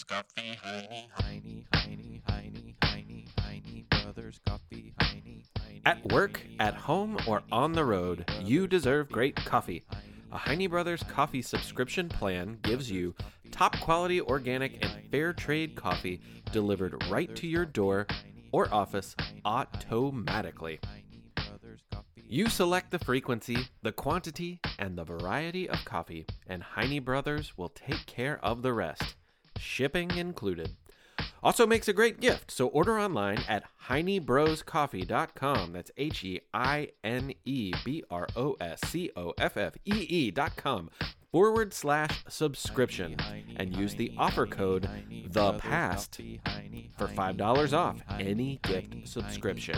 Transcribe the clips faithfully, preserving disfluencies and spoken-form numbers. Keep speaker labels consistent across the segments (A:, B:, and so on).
A: Coffee, Heine, Heine, Heine, Heine, Heine, Heine Brothers Coffee, Heine, Heine.
B: At work, at home, or on the road, you deserve great coffee. A Heine Brothers coffee subscription plan gives you top quality organic and fair trade coffee delivered right to your door or office automatically. You select the frequency, the quantity, and the variety of coffee, and Heine Brothers will take care of the rest. Shipping included. Also makes a great gift, so order online at heine bros coffee dot com. That's H E I N E B R O S C O F F E E dot com forward slash subscription and use the offer code The Past for five dollars off any gift subscription.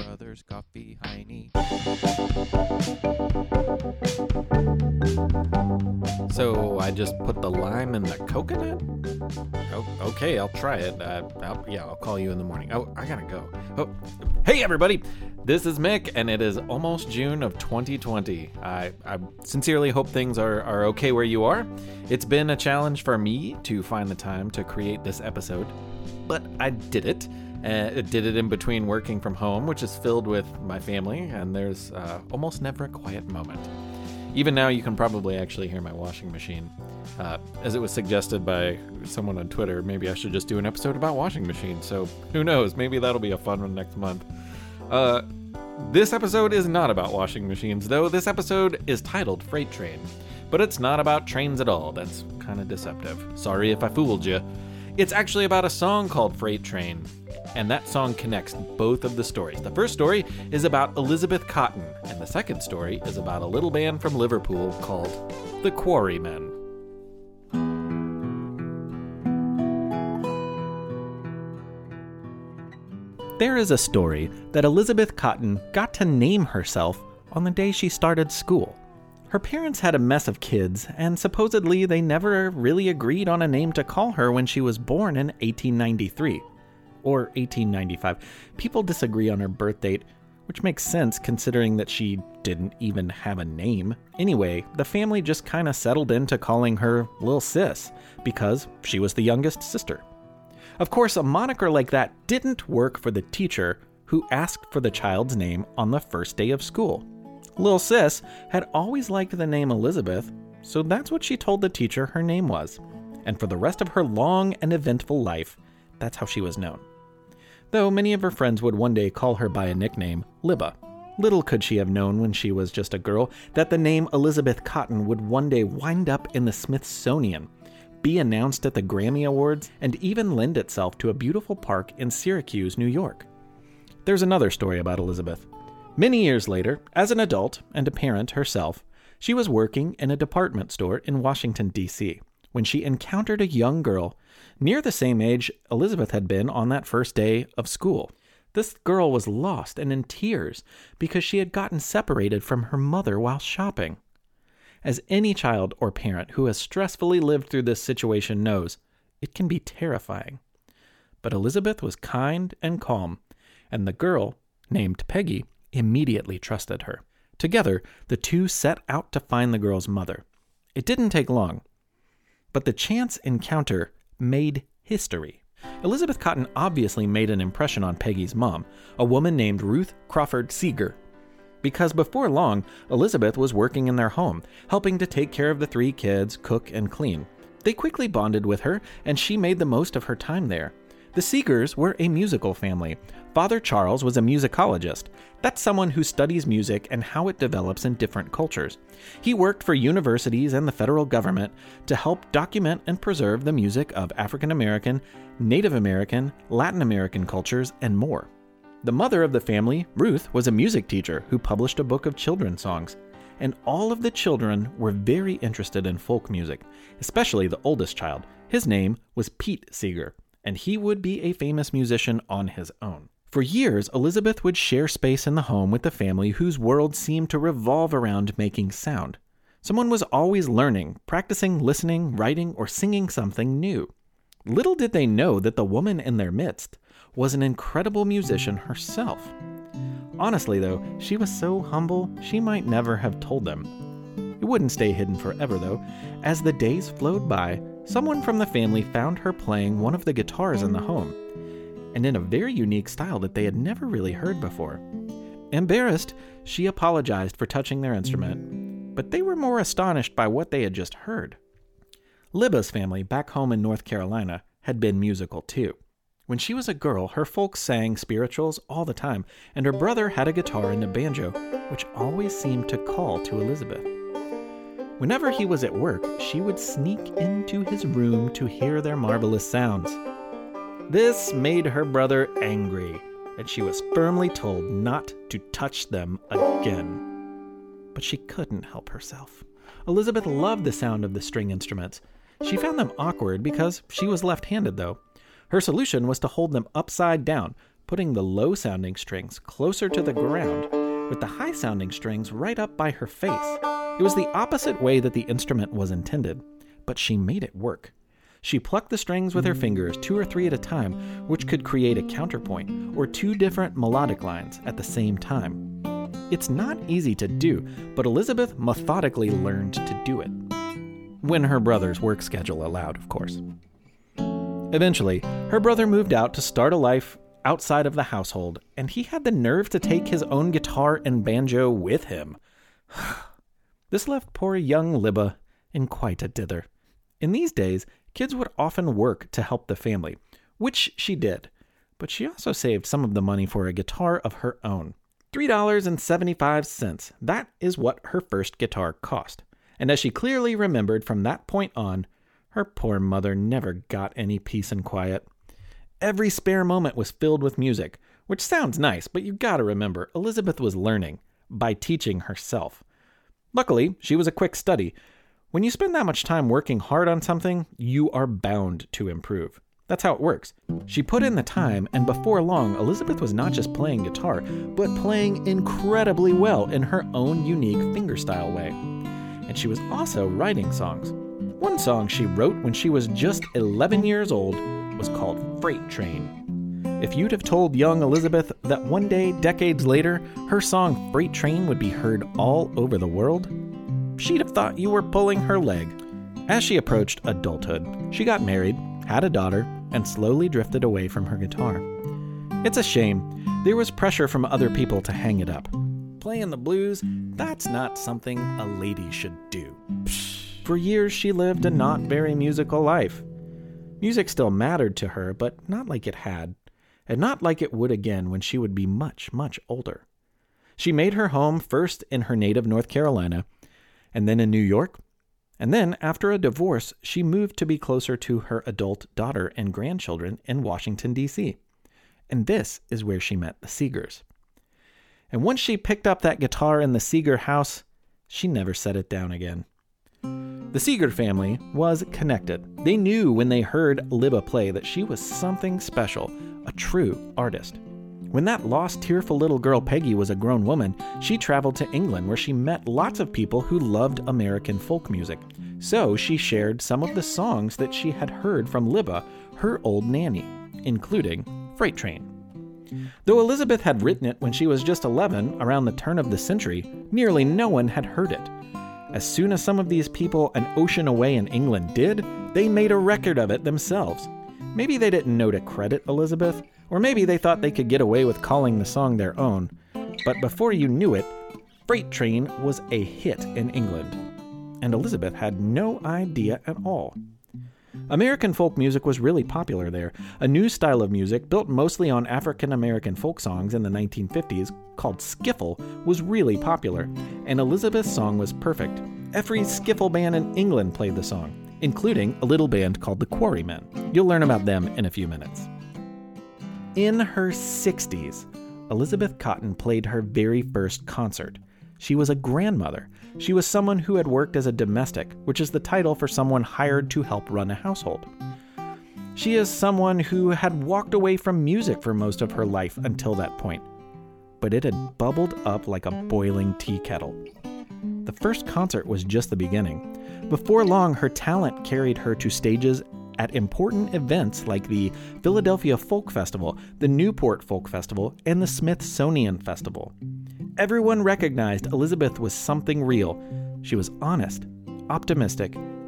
B: So I just put the lime in the coconut? Oh, okay, I'll try it. Uh, I'll, yeah, I'll call you in the morning. Oh, I gotta go. Oh, hey everybody! This is Mick, and it is almost June of twenty twenty. I, I sincerely hope things are, are okay where you are. It's been a challenge for me to find the time to create this episode, but I did it. Uh, I did it in between working from home, which is filled with my family, and there's uh, almost never a quiet moment. Even now, you can probably actually hear my washing machine. Uh, as it was suggested by someone on Twitter, maybe I should just do an episode about washing machines. So who knows? Maybe that'll be a fun one next month. Uh, this episode is not about washing machines, though. This episode is titled Freight Train. But it's not about trains at all. That's kind of deceptive. Sorry if I fooled you. It's actually about a song called Freight Train. And that song connects both of the stories. The first story is about Elizabeth Cotten, and the second story is about a little band from Liverpool called the Quarrymen. There is a story that Elizabeth Cotten got to name herself on the day she started school. Her parents had a mess of kids, and supposedly they never really agreed on a name to call her when she was born in eighteen ninety-three. Or eighteen ninety-five. People disagree on her birth date, which makes sense considering that she didn't even have a name. Anyway, the family just kind of settled into calling her Lil Sis, because she was the youngest sister. Of course, a moniker like that didn't work for the teacher who asked for the child's name on the first day of school. Lil Sis had always liked the name Elizabeth, so that's what she told the teacher her name was. And for the rest of her long and eventful life, that's how she was known. Though many of her friends would one day call her by a nickname, Libba. Little could she have known when she was just a girl that the name Elizabeth Cotten would one day wind up in the Smithsonian, be announced at the Grammy Awards, and even lend itself to a beautiful park in Syracuse, New York. There's another story about Elizabeth. Many years later, as an adult and a parent herself, she was working in a department store in Washington, D C, when she encountered a young girl near the same age Elizabeth had been on that first day of school. This girl was lost and in tears because she had gotten separated from her mother while shopping. As any child or parent who has stressfully lived through this situation knows, it can be terrifying. But Elizabeth was kind and calm, and the girl, named Peggy, immediately trusted her. Together, the two set out to find the girl's mother. It didn't take long, but the chance encounter made history. Elizabeth Cotten obviously made an impression on Peggy's mom, a woman named Ruth Crawford Seeger, because before long, Elizabeth was working in their home, helping to take care of the three kids, cook, and clean. They quickly bonded with her, and she made the most of her time there. The Seegers were a musical family. Father Charles was a musicologist. That's someone who studies music and how it develops in different cultures. He worked for universities and the federal government to help document and preserve the music of African American, Native American, Latin American cultures, and more. The mother of the family, Ruth, was a music teacher who published a book of children's songs. And all of the children were very interested in folk music, especially the oldest child. His name was Pete Seeger, and he would be a famous musician on his own. For years, Elizabeth would share space in the home with the family whose world seemed to revolve around making sound. Someone was always learning, practicing listening, writing, or singing something new. Little did they know that the woman in their midst was an incredible musician herself. Honestly, though, she was so humble, she might never have told them. It wouldn't stay hidden forever, though. As the days flowed by, someone from the family found her playing one of the guitars in the home, and in a very unique style that they had never really heard before. Embarrassed, she apologized for touching their instrument, but they were more astonished by what they had just heard. Libba's family, back home in North Carolina, had been musical too. When she was a girl, her folks sang spirituals all the time, and her brother had a guitar and a banjo, which always seemed to call to Elizabeth. Whenever he was at work, she would sneak into his room to hear their marvelous sounds. This made her brother angry, and she was firmly told not to touch them again. But she couldn't help herself. Elizabeth loved the sound of the string instruments. She found them awkward because she was left-handed, though. Her solution was to hold them upside down, putting the low-sounding strings closer to the ground, with the high-sounding strings right up by her face. It was the opposite way that the instrument was intended, but she made it work. She plucked the strings with her fingers, two or three at a time, which could create a counterpoint, or two different melodic lines at the same time. It's not easy to do, but Elizabeth methodically learned to do it. When her brother's work schedule allowed, of course. Eventually, her brother moved out to start a life outside of the household, and he had the nerve to take his own guitar and banjo with him. This left poor young Libba in quite a dither. In these days, kids would often work to help the family, which she did, but she also saved some of the money for a guitar of her own. three dollars and seventy-five cents. That is what her first guitar cost. And as she clearly remembered from that point on, her poor mother never got any peace and quiet. Every spare moment was filled with music, which sounds nice, but you gotta remember, Elizabeth was learning by teaching herself. Luckily, she was a quick study. When you spend that much time working hard on something, you are bound to improve. That's how it works. She put in the time, and before long, Elizabeth was not just playing guitar, but playing incredibly well in her own unique fingerstyle way. And she was also writing songs. One song she wrote when she was just eleven years old was called Freight Train. If you'd have told young Elizabeth that one day, decades later, her song Freight Train would be heard all over the world, she'd have thought you were pulling her leg. As she approached adulthood, she got married, had a daughter, and slowly drifted away from her guitar. It's a shame. There was pressure from other people to hang it up. Playing the blues, that's not something a lady should do. For years, she lived a not very musical life. Music still mattered to her, but not like it had, and not like it would again when she would be much, much older. She made her home first in her native North Carolina, and then in New York, and then, after a divorce, she moved to be closer to her adult daughter and grandchildren in Washington, D C And this is where she met the Seegers. And once she picked up that guitar in the Seeger house, she never set it down again. The Seeger family was connected. They knew when they heard Libba play that she was something special, a true artist. When that lost, tearful little girl Peggy was a grown woman, she traveled to England where she met lots of people who loved American folk music. So she shared some of the songs that she had heard from Libba, her old nanny, including Freight Train. Though Elizabeth had written it when she was just eleven, around the turn of the century, nearly no one had heard it. As soon as some of these people an ocean away in England did, they made a record of it themselves. Maybe they didn't know to credit Elizabeth, or maybe they thought they could get away with calling the song their own. But before you knew it, Freight Train was a hit in England. And Elizabeth had no idea at all. American folk music was really popular there. A new style of music, built mostly on African American folk songs in the nineteen fifties, called skiffle, was really popular, and Elizabeth's song was perfect. Every skiffle band in England played the song, including a little band called the Quarrymen. You'll learn about them in a few minutes. In her sixties, Elizabeth Cotten played her very first concert. She was a grandmother. She was someone who had worked as a domestic, which is the title for someone hired to help run a household. She is someone who had walked away from music for most of her life until that point, but it had bubbled up like a boiling tea kettle. The first concert was just the beginning. Before long, her talent carried her to stages at important events like the Philadelphia Folk Festival, the Newport Folk Festival, and the Smithsonian Festival. Everyone recognized Elizabeth was something real. She was honest, optimistic,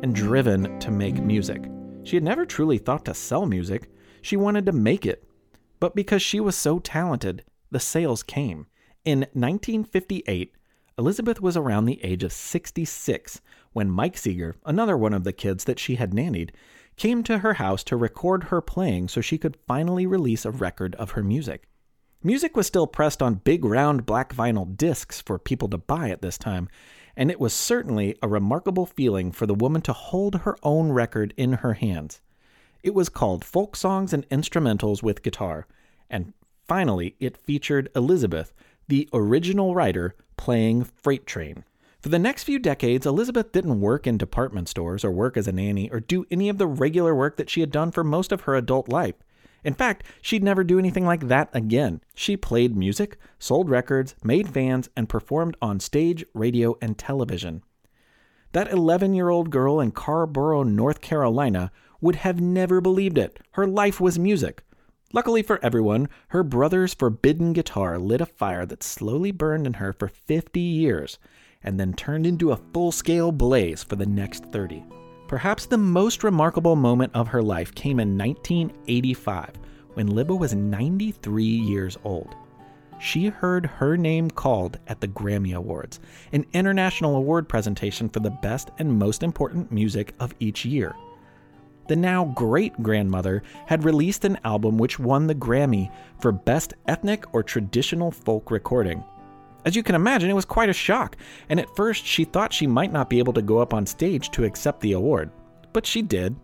B: and driven to make music. She had never truly thought to sell music. She wanted to make it. But because she was so talented, the sales came. In nineteen fifty-eight, Elizabeth was around the age of sixty-six when Mike Seeger, another one of the kids that she had nannied, came to her house to record her playing so she could finally release a record of her music. Music was still pressed on big round black vinyl discs for people to buy at this time, and it was certainly a remarkable feeling for the woman to hold her own record in her hands. It was called Folk Songs and Instrumentals with Guitar, and finally it featured Elizabeth, the original writer, playing Freight Train. For the next few decades, Elizabeth didn't work in department stores or work as a nanny or do any of the regular work that she had done for most of her adult life. In fact, she'd never do anything like that again. She played music, sold records, made fans, and performed on stage, radio, and television. That eleven-year-old girl in Carrboro, North Carolina, would have never believed it. Her life was music. Luckily for everyone, her brother's forbidden guitar lit a fire that slowly burned in her for fifty years, and then turned into a full-scale blaze for the next thirty. Perhaps the most remarkable moment of her life came in nineteen eighty-five, when Libba was ninety-three years old. She heard her name called at the Grammy Awards, an international award presentation for the best and most important music of each year. The now great-grandmother had released an album which won the Grammy for Best Ethnic or Traditional Folk Recording. As you can imagine, it was quite a shock, and at first she thought she might not be able to go up on stage to accept the award. But she did.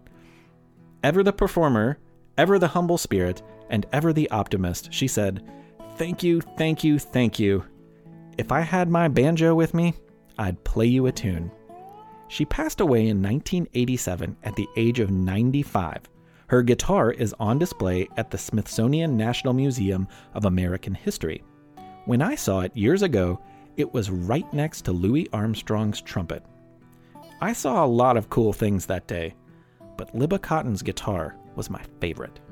B: Ever the performer, ever the humble spirit, and ever the optimist, she said, "Thank you, thank you, thank you. If I had my banjo with me, I'd play you a tune." She passed away in nineteen eighty-seven at the age of ninety-five. Her guitar is on display at the Smithsonian National Museum of American History. When I saw it years ago, it was right next to Louis Armstrong's trumpet. I saw a lot of cool things that day, but Libba Cotton's guitar was my favorite.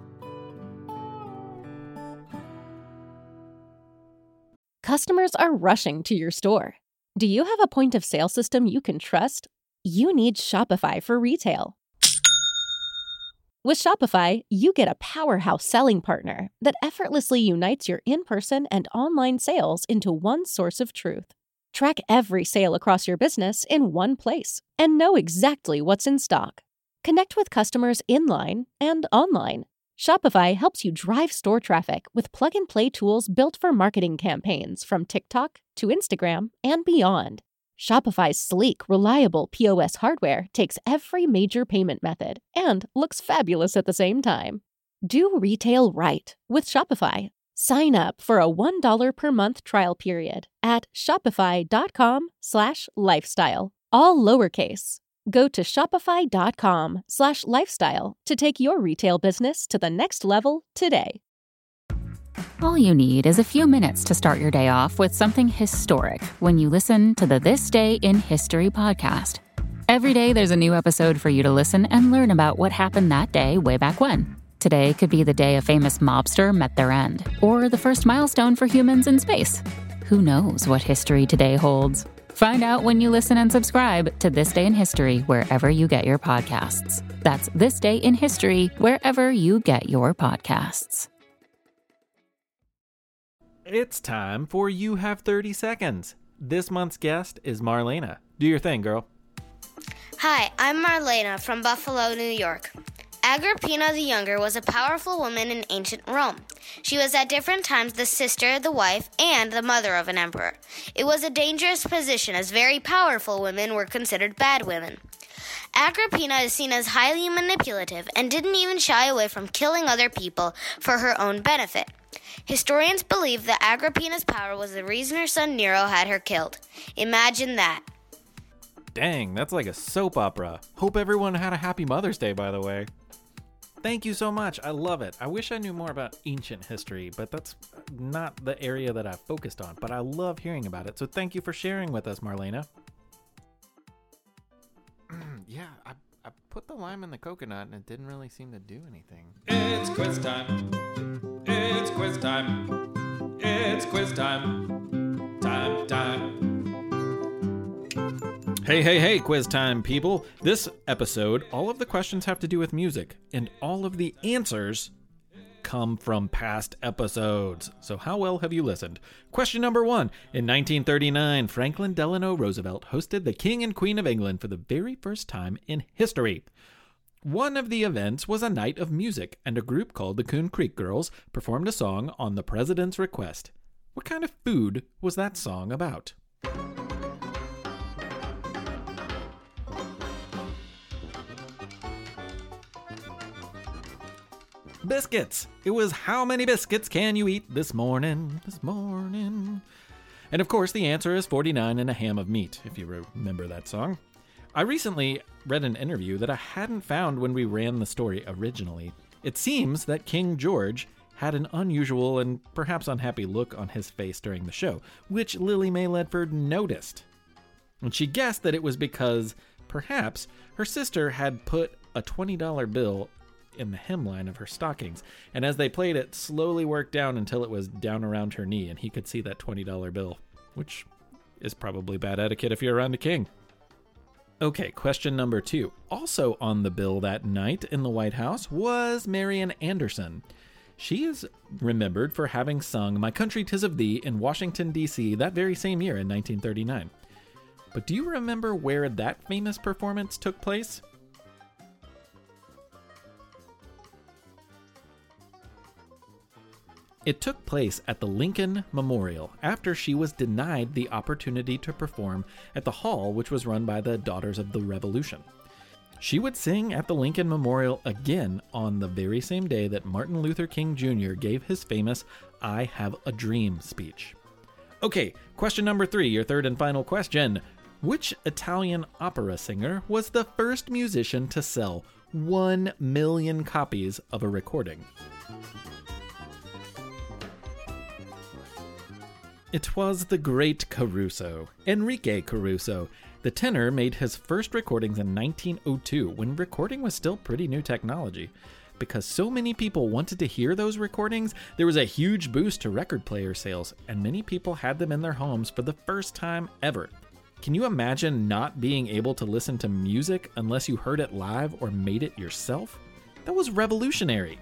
C: Customers are rushing to your store. Do you have a point of sale system you can trust? You need Shopify for retail. With Shopify, you get a powerhouse selling partner that effortlessly unites your in-person and online sales into one source of truth. Track every sale across your business in one place and know exactly what's in stock. Connect with customers in-line and online. Shopify helps you drive store traffic with plug-and-play tools built for marketing campaigns from TikTok to Instagram and beyond. Shopify's sleek, reliable P O S hardware takes every major payment method and looks fabulous at the same time. Do retail right with Shopify. Sign up for a one dollar per month trial period at shopify.com slash lifestyle, all lowercase. Go to shopify.com slash lifestyle to take your retail business to the next level today.
D: All you need is a few minutes to start your day off with something historic when you listen to the This Day in History podcast. Every day there's a new episode for you to listen and learn about what happened that day way back when. Today could be the day a famous mobster met their end, or the first milestone for humans in space. Who knows what history today holds? Find out when you listen and subscribe to This Day in History wherever you get your podcasts. That's This Day in History wherever you get your podcasts.
B: It's time for You Have thirty Seconds. This month's guest is Marlena. Do your thing, girl.
E: Hi, I'm Marlena from Buffalo, New York. Agrippina the Younger was a powerful woman in ancient Rome. She was at different times the sister, the wife, and the mother of an emperor. It was a dangerous position as very powerful women were considered bad women. Agrippina is seen as highly manipulative and didn't even shy away from killing other people for her own benefit. Historians believe that Agrippina's power was the reason her son Nero had her killed. Imagine that.
B: Dang, that's like a soap opera. Hope everyone had a happy Mother's Day, by the way. Thank you so much. I love it. I wish I knew more about ancient history, but that's not the area that I focused on. But I love hearing about it, so thank you for sharing with us, Marlena. Yeah, I, I put the lime in the coconut, and it didn't really seem to do anything.
A: It's quiz time. It's quiz time. It's quiz time. Time, time.
B: Hey, hey, hey, quiz time, people. This episode, all of the questions have to do with music, and all of the answers come from past episodes. So how well have you listened? Question number one. In nineteen thirty-nine, Franklin Delano Roosevelt hosted the King and Queen of England for the very first time in history. One of the events was a night of music, and a group called the Coon Creek Girls performed a song on the president's request. What kind of food was that song about? Biscuits. It was how many biscuits can you eat this morning, this morning? And of course, the answer is forty-nine and a ham of meat, if you remember that song. I recently read an interview that I hadn't found when we ran the story originally. It seems that King George had an unusual and perhaps unhappy look on his face during the show, which Lily Mae Ledford noticed. And she guessed that it was because, perhaps, her sister had put a twenty dollar bill in the hemline of her stockings, and as they played it, slowly worked down until it was down around her knee and he could see that twenty dollar bill, which is probably bad etiquette if you're around a king. Okay, question number two. Also on the bill that night in the White House was Marian Anderson. She is remembered for having sung My Country 'Tis of Thee in Washington, D C that very same year in nineteen thirty-nine. But do you remember where that famous performance took place? It took place at the Lincoln Memorial after she was denied the opportunity to perform at the hall which was run by the Daughters of the Revolution. She would sing at the Lincoln Memorial again on the very same day that Martin Luther King Junior gave his famous I Have a Dream speech. Okay, question number three, your third and final question. Which Italian opera singer was the first musician to sell one million copies of a recording? It was the great Caruso, Enrique Caruso. The tenor made his first recordings in nineteen oh two, when recording was still pretty new technology. Because so many people wanted to hear those recordings, there was a huge boost to record player sales, and many people had them in their homes for the first time ever. Can you imagine not being able to listen to music unless you heard it live or made it yourself? That was revolutionary.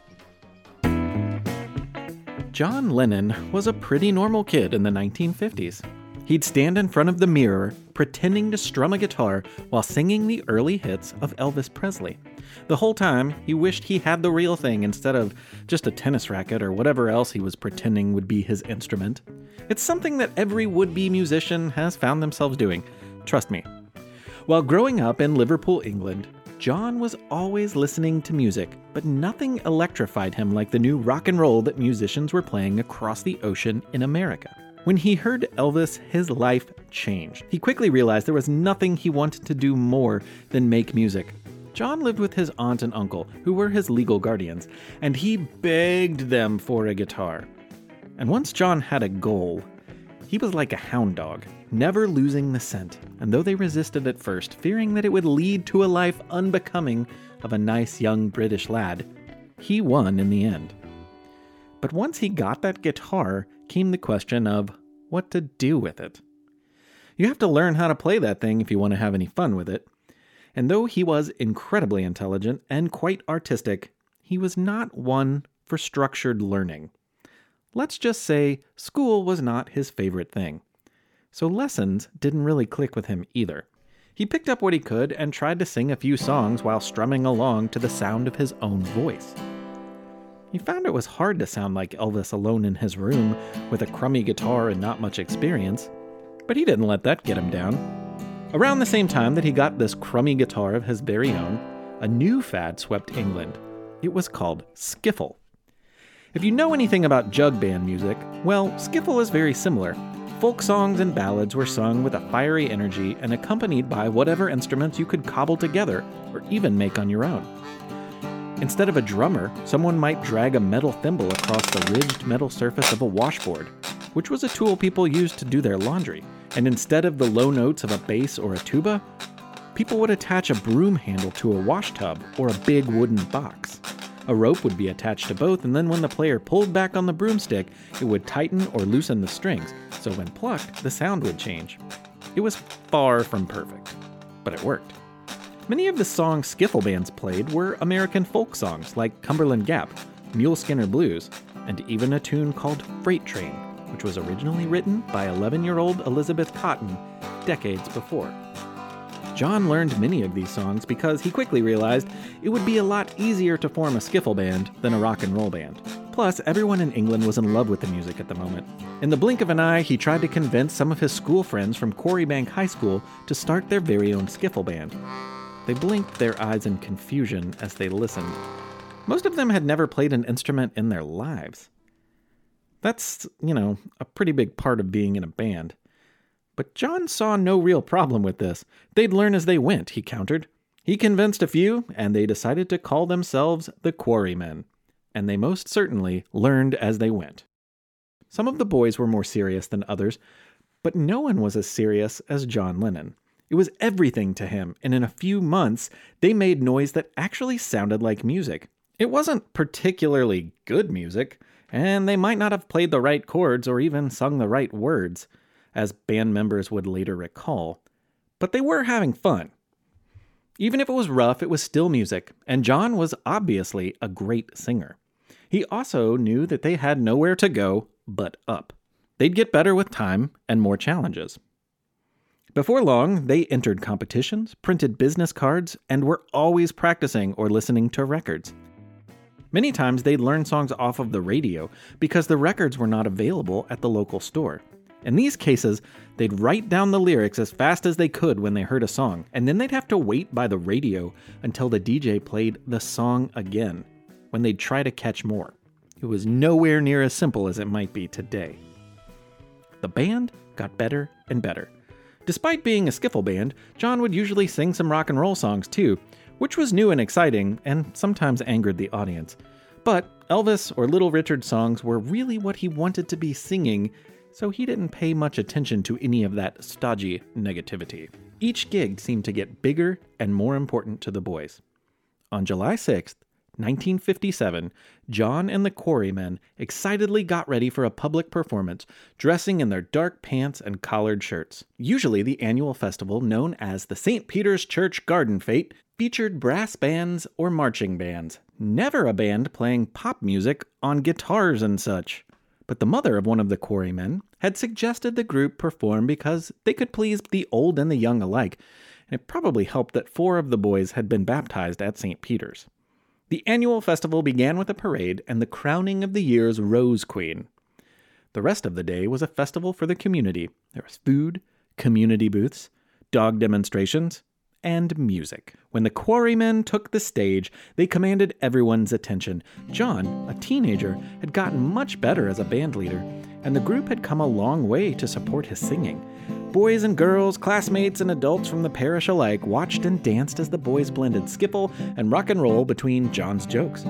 B: John Lennon was a pretty normal kid in the nineteen fifties. He'd stand in front of the mirror, pretending to strum a guitar while singing the early hits of Elvis Presley. The whole time, he wished he had the real thing instead of just a tennis racket or whatever else he was pretending would be his instrument. It's something that every would-be musician has found themselves doing. Trust me. While growing up in Liverpool, England, John was always listening to music, but nothing electrified him like the new rock and roll that musicians were playing across the ocean in America. When he heard Elvis, his life changed. He quickly realized there was nothing he wanted to do more than make music. John lived with his aunt and uncle, who were his legal guardians, and he begged them for a guitar. And once John had a goal, he was like a hound dog, never losing the scent, and though they resisted at first, fearing that it would lead to a life unbecoming of a nice young British lad, he won in the end. But once he got that guitar, came the question of what to do with it. You have to learn how to play that thing if you want to have any fun with it. And though he was incredibly intelligent and quite artistic, he was not one for structured learning. Let's just say school was not his favorite thing. So lessons didn't really click with him either. He picked up what he could and tried to sing a few songs while strumming along to the sound of his own voice. He found it was hard to sound like Elvis alone in his room with a crummy guitar and not much experience, but he didn't let that get him down. Around the same time that he got this crummy guitar of his very own, a new fad swept England. It was called skiffle. If you know anything about jug band music, well, skiffle is very similar. Folk songs and ballads were sung with a fiery energy and accompanied by whatever instruments you could cobble together or even make on your own. Instead of a drummer, someone might drag a metal thimble across the ridged metal surface of a washboard, which was a tool people used to do their laundry. And instead of the low notes of a bass or a tuba, people would attach a broom handle to a wash tub or a big wooden box. A rope would be attached to both, and then when the player pulled back on the broomstick, it would tighten or loosen the strings, so when plucked, the sound would change. It was far from perfect, but it worked. Many of the songs skiffle bands played were American folk songs like Cumberland Gap, Mule Skinner Blues, and even a tune called Freight Train, which was originally written by eleven-year-old Elizabeth Cotten decades before. John learned many of these songs because he quickly realized it would be a lot easier to form a skiffle band than a rock and roll band. Plus, everyone in England was in love with the music at the moment. In the blink of an eye, he tried to convince some of his school friends from Quarrybank High School to start their very own skiffle band. They blinked their eyes in confusion as they listened. Most of them had never played an instrument in their lives. That's, you know, a pretty big part of being in a band. But John saw no real problem with this. They'd learn as they went, he countered. He convinced a few, and they decided to call themselves the Quarrymen. And they most certainly learned as they went. Some of the boys were more serious than others, but no one was as serious as John Lennon. It was everything to him, and in a few months, they made noise that actually sounded like music. It wasn't particularly good music, and they might not have played the right chords or even sung the right words, as band members would later recall, but they were having fun. Even if it was rough, it was still music, and John was obviously a great singer. He also knew that they had nowhere to go but up. They'd get better with time and more challenges. Before long, they entered competitions, printed business cards, and were always practicing or listening to records. Many times they'd learn songs off of the radio because the records were not available at the local store. In these cases, they'd write down the lyrics as fast as they could when they heard a song, and then they'd have to wait by the radio until the D J played the song again, when they'd try to catch more. It was nowhere near as simple as it might be today. The band got better and better. Despite being a skiffle band, John would usually sing some rock and roll songs too, which was new and exciting and sometimes angered the audience. But Elvis or Little Richard songs were really what he wanted to be singing, so he didn't pay much attention to any of that stodgy negativity. Each gig seemed to get bigger and more important to the boys. On July sixth, nineteen fifty-seven, John and the Quarrymen excitedly got ready for a public performance, dressing in their dark pants and collared shirts. Usually the annual festival, known as the Saint Peter's Church Garden Fete, featured brass bands or marching bands, never a band playing pop music on guitars and such. But the mother of one of the Quarrymen had suggested the group perform because they could please the old and the young alike, and it probably helped that four of the boys had been baptized at Saint Peter's. The annual festival began with a parade and the crowning of the year's Rose Queen. The rest of the day was a festival for the community. There was food, community booths, dog demonstrations, and music. When the Quarrymen took the stage, they commanded everyone's attention. John, a teenager, had gotten much better as a band leader, and the group had come a long way to support his singing. Boys and girls, classmates and adults from the parish alike watched and danced as the boys blended skiffle and rock and roll between John's jokes.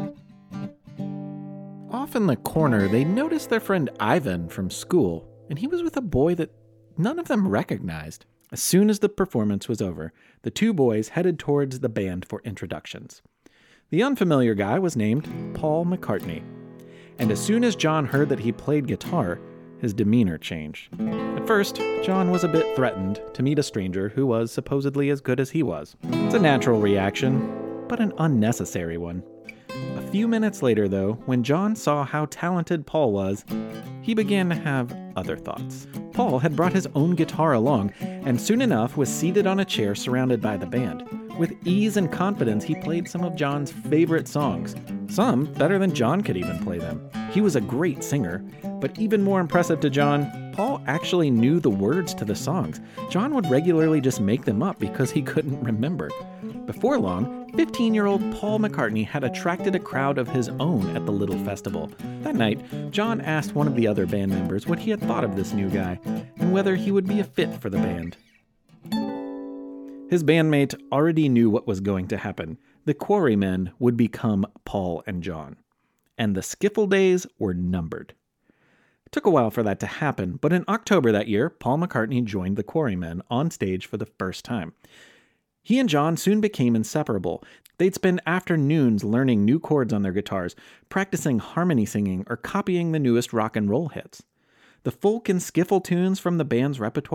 B: Off in the corner, they noticed their friend Ivan from school, and he was with a boy that none of them recognized. As soon as the performance was over, the two boys headed towards the band for introductions. The unfamiliar guy was named Paul McCartney, and as soon as John heard that he played guitar, his demeanor changed. At first, John was a bit threatened to meet a stranger who was supposedly as good as he was. It's a natural reaction, but an unnecessary one. A few minutes later, though, when John saw how talented Paul was, he began to have other thoughts. Paul had brought his own guitar along, and soon enough was seated on a chair surrounded by the band. With ease and confidence, he played some of John's favorite songs, some better than John could even play them. He was a great singer, but even more impressive to John, Paul actually knew the words to the songs. John would regularly just make them up because he couldn't remember. Before long, fifteen-year-old Paul McCartney had attracted a crowd of his own at the little festival. That night, John asked one of the other band members what he had thought of this new guy, and whether he would be a fit for the band. His bandmate already knew what was going to happen. The Quarrymen would become Paul and John. And the skiffle days were numbered. It took a while for that to happen, but in October that year, Paul McCartney joined the Quarrymen on stage for the first time. He and John soon became inseparable. They'd spend afternoons learning new chords on their guitars, practicing harmony singing, or copying the newest rock and roll hits. The folk and skiffle tunes from the band's repertoire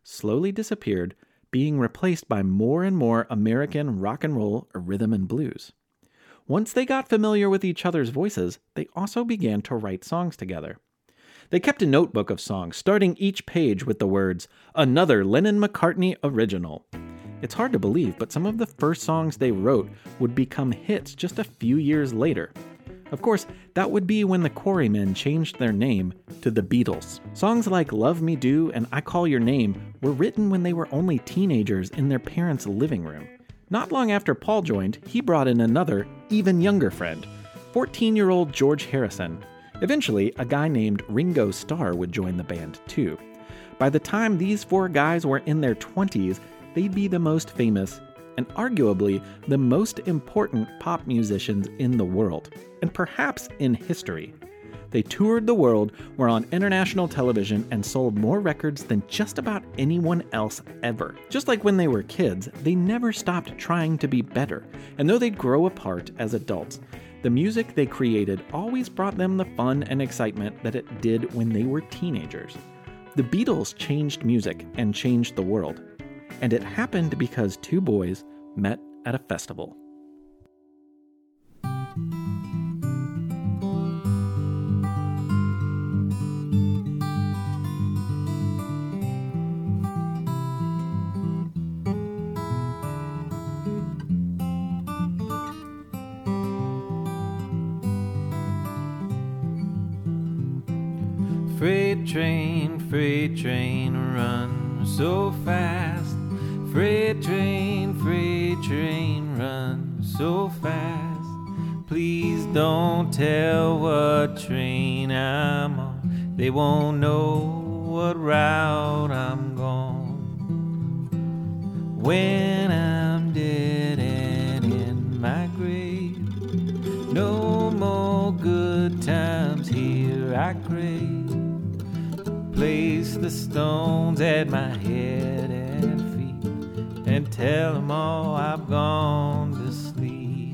B: slowly disappeared, being replaced by more and more American rock and roll or rhythm and blues. Once they got familiar with each other's voices, they also began to write songs together. They kept a notebook of songs, starting each page with the words, "Another Lennon-McCartney original." It's hard to believe, but some of the first songs they wrote would become hits just a few years later. Of course, that would be when the Quarrymen changed their name to the Beatles. Songs like Love Me Do and I Call Your Name were written when they were only teenagers in their parents' living room. Not long after Paul joined, he brought in another, even younger friend, fourteen-year-old George Harrison. Eventually, a guy named Ringo Starr would join the band too. By the time these four guys were in their twenties, they'd be the most famous and arguably the most important pop musicians in the world, and perhaps in history. They toured the world, were on international television, and sold more records than just about anyone else ever. Just like when they were kids, they never stopped trying to be better, and though they'd grow apart as adults, the music they created always brought them the fun and excitement that it did when they were teenagers. The Beatles changed music and changed the world. And it happened because two boys met at a festival.
A: Freight train, freight train, run so fast. Freight train, freight train, run so fast. Please don't tell what train I'm on. They won't know what route I'm gone. When I'm dead and in my grave, no more good times here I crave. Place the stones at my head and feet, and tell them all I've gone to sleep.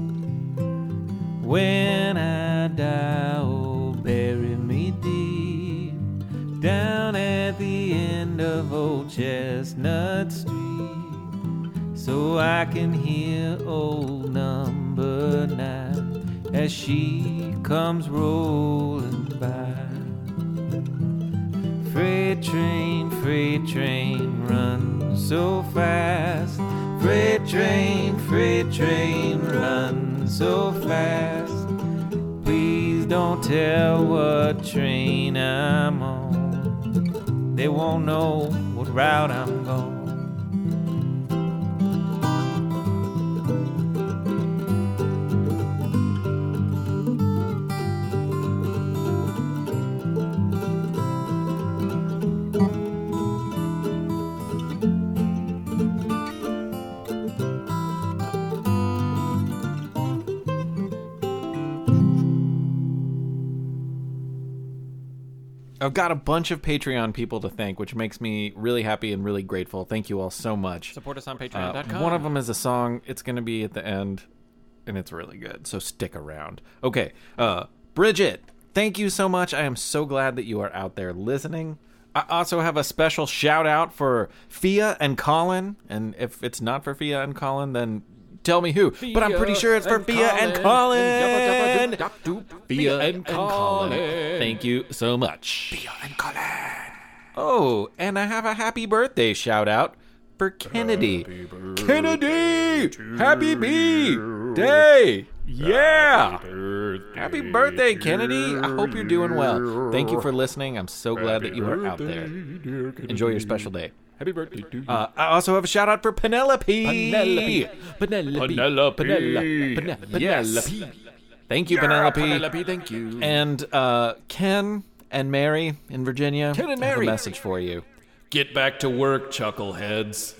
A: When I die, oh, bury me deep, down at the end of Old Chestnut Street, so I can hear old number nine as she comes rolling by. Freight train, freight train, run so fast. Freight train, freight train, run so fast. Please don't tell what train I'm on. They won't know what route I'm going.
B: I've got a bunch of Patreon people to thank, which makes me really happy and really grateful. Thank you all so much.
A: Support us on patreon dot com.
B: Uh, one of them is a song. It's going to be at the end, and it's really good, so stick around. Okay, uh, Bridget, thank you so much. I am so glad that you are out there listening. I also have a special shout-out for Fia and Colin, and if it's not for Fia and Colin, then tell me who. Fia, but I'm pretty sure it's for Fia and Colin. Fia and Colin. Thank you so much. Fia and Colin. Oh, and I have a happy birthday shout-out for Kennedy. Happy Kennedy! Happy B-Day! Yeah! Happy birthday. Happy birthday, Kennedy. I hope you're doing well. Thank you for listening. I'm so glad that you are out there. Enjoy your special day.
A: Happy birthday to you.
B: Uh, I also have a shout out for Penelope.
A: Penelope. Penelope. Penelope. Penelope. Penelope.
B: Yes. Thank you, Penelope.
A: Penelope, thank you.
B: And uh, Ken and Mary in Virginia.
A: Ken and
B: I have
A: Mary.
B: a message for you.
A: Get back to work, chuckleheads.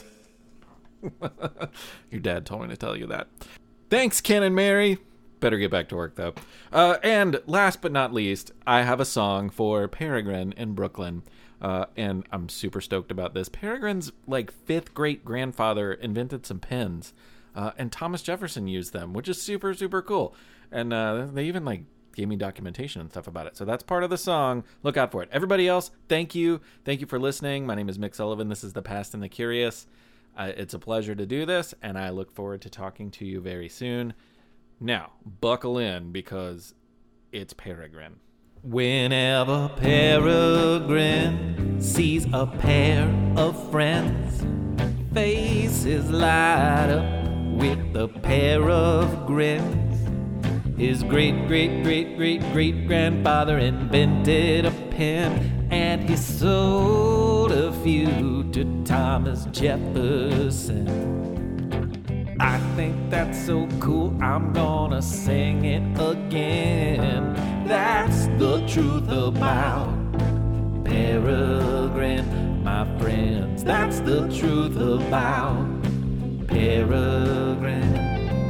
B: Your dad told me to tell you that. Thanks, Ken and Mary. Better get back to work, though. Uh, and last but not least, I have a song for Peregrine in Brooklyn. Uh, and I'm super stoked about this. Peregrine's, like, fifth great-grandfather invented some pens. Uh, and Thomas Jefferson used them, which is super, super cool. And uh, they even, like, gave me documentation and stuff about it. So that's part of the song. Look out for it. Everybody else, thank you. Thank you for listening. My name is Mick Sullivan. This is The Past and the Curious. Uh, it's a pleasure to do this, and I look forward to talking to you very soon. Now, buckle in, because it's Peregrine. Whenever Peregrine sees a pair of friends, faces light up with a pair of grins. His great, great, great, great, great grandfather invented a pen, and he sold a few to Thomas Jefferson. I think that's so cool, I'm gonna sing it again. That's the truth about Peregrine, my friends. That's the truth about Peregrine.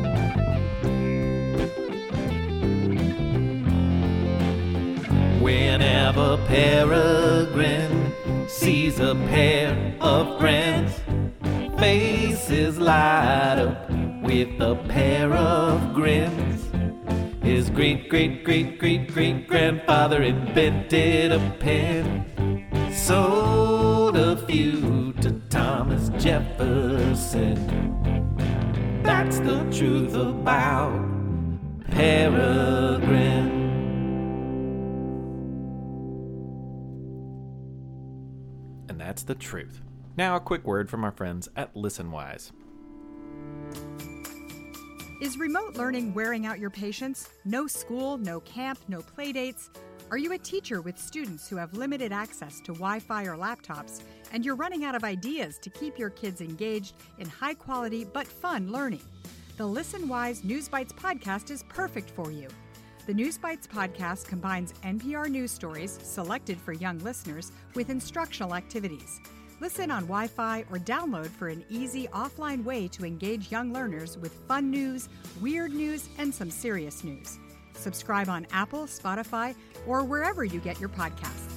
B: Whenever Peregrine sees a pair of friends, faces light up with a pair of grins. His great, great, great, great, great grandfather invented a pen, sold a few to Thomas Jefferson. That's the truth about Peregrine. And that's the truth. Now a quick word from our friends at ListenWise.
F: Is remote learning wearing out your patience? No school, no camp, no play dates? Are you a teacher with students who have limited access to Wi-Fi or laptops, and you're running out of ideas to keep your kids engaged in high-quality but fun learning? The ListenWise News Bites podcast is perfect for you. The News Bites podcast combines N P R news stories selected for young listeners with instructional activities. Listen on Wi-Fi or download for an easy offline way to engage young learners with fun news, weird news, and some serious news. Subscribe on Apple, Spotify, or wherever you get your podcasts.